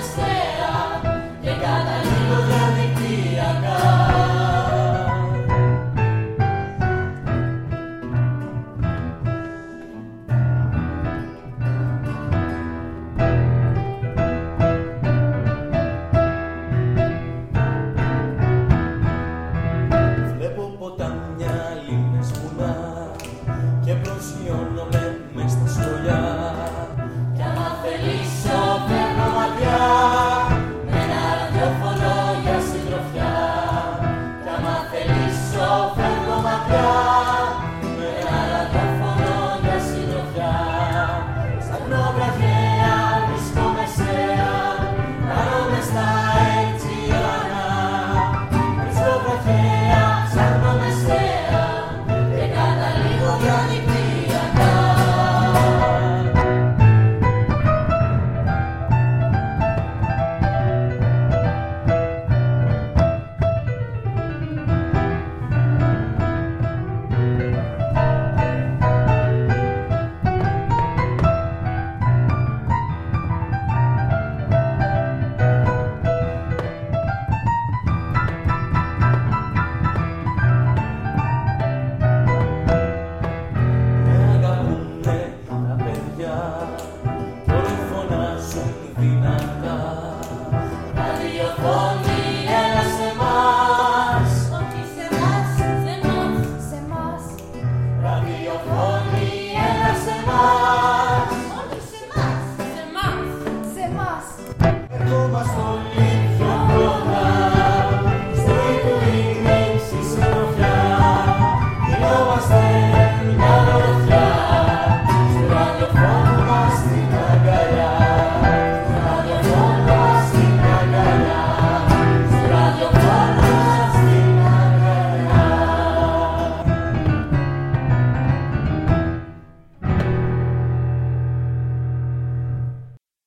μεσαία και καταλήγω διαδικτυακά. Βλέπω ποτάμια, λίμνες, βουνά και προσγειώνομαι μες στα σχολιά. Κι άμα θελήσω φεύγω μακριά με ένα ραδιόφωνο για συντροφιά. Κι άμα θελήσω φεύγω μακριά με ένα ραδιόφωνο για συντροφιά. Ψάχνω βραχαία, βρίσκω μεσαία, κάνω μες στα έτσι ανά. Βρίσκω βραχαία, ψάχνω μεσαία και καταλήγω διαδικτυακά. Με αγαπούνε τα παιδιά κι όλοι φωνάζουν δυνατά.